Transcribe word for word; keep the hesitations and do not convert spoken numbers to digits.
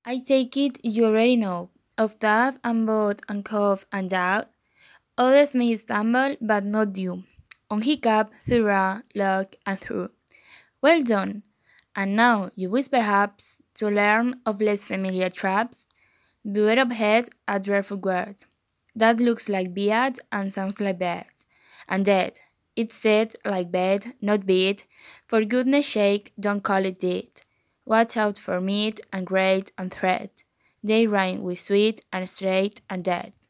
I take it you already know of Tav and Bod and Cove and Doubt. Others may stumble, but not you. On hiccup, through, luck, and through. Well done! And now you wish perhaps to learn of less familiar traps. Beware of head, a dreadful word. That looks like beard and sounds like bed. And dead. It's said like bed, not beat. For goodness sake, don't call it deed. Watch out for meat and great and thread. They rhyme with sweet and straight and dead.